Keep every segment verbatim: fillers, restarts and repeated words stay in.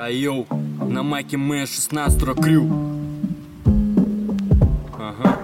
Айоу, на майке Мэ шестнадцать крю. Ага.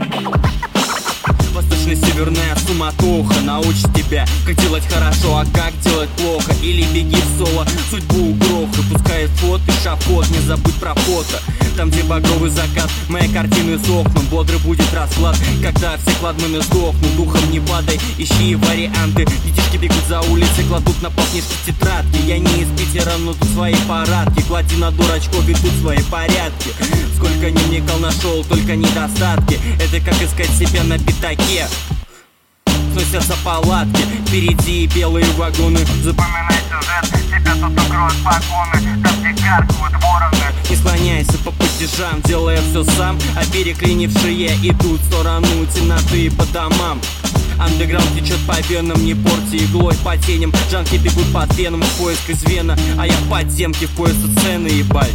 Восточно-северная суматоха научит тебя, как делать хорошо, а как делать плохо. Или беги в соло, судьбу угроха. Пускай фото и шапот, не забудь про фото. Там, где багровый закат, мои картины сохнут. Бодрый будет расклад, когда все кладмены сдохнут. Духом не падай, ищи варианты. Детишки бегут за улицей, кладут на пол книжки, тетрадки. Я не из Питера, но тут свои парадки. Клади на дурачков, ведут свои порядки. Сколько не вникал, нашел только недостатки. Это как искать себя на пятаке. Сносятся палатки, впереди белые вагоны. Запоминай сюжет, тебя тут укроют погоны. Там, где каркают вороны. Не склоняйся по падежам, делая все сам. А переклинившие идут в сторону темноты по домам. Андеграунд течет по венам, не порти иглой по теням. Джанки бегут под веном в поиск из Вена. А я в подземке в поиск сцены, ебать.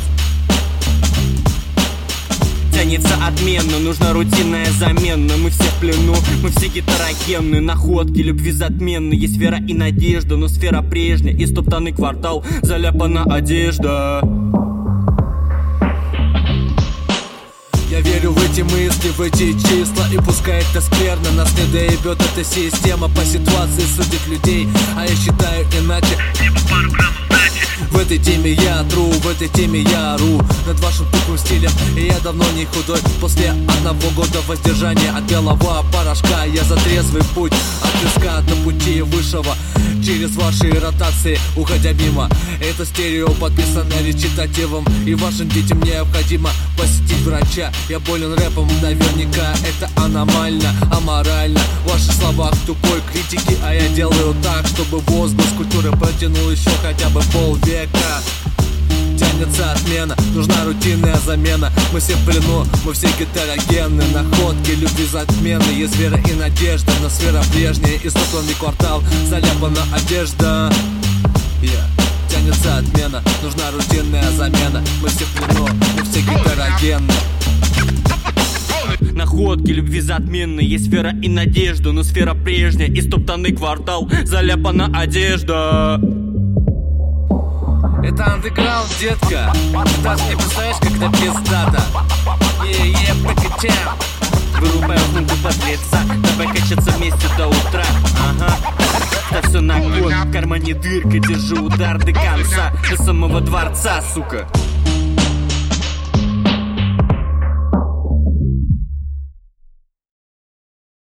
Тянется отменно, нужна рутинная замена. Мы все в плену, мы все гетерогенны. Находки, любви затменны. Есть вера и надежда, но сфера прежняя. И стоптанный квартал, заляпана одежда. Я верю в эти мысли, в эти числа. И пускай это скверно, нас не доебет эта система. По ситуации судит людей, а я считаю иначе. В этой теме я тру, в этой теме я ору над вашим тупым стилем, и я давно не худой. После одного года воздержания от белого порошка я за трезвый путь от песка до пути высшего. Через ваши ротации, уходя мимо. Это стерео подписано речитативом. И вашим детям необходимо посетить врача. Я болен рэпом, наверняка это аномально, аморально. В ваших словах тупой критики, а я делаю так, чтобы возглас культуры протянул еще хотя бы полвека. Тянется отмена, нужна рутинная замена. Мы все в плену, мы все гетерогенны. Находки, любви затмены. Есть вера и надежда, но сфера прежняя. И стоптанный квартал, заляпана одежда. yeah. Тянется отмена, нужна рутинная замена. Мы все в плену, мы все гетерогенны. Находки, любви затменны. Есть вера и надежда, но сфера прежняя. И стоптанный квартал, заляпана одежда. Это андеграунд, детка. Ты даже не представляешь, как это пиздата. Е-е, покачаем. Вырубаю хунку под лица. Давай качаться вместе до утра. Ага. Да все на год, в кармане дырка. Держи удар до конца, до самого дворца, сука.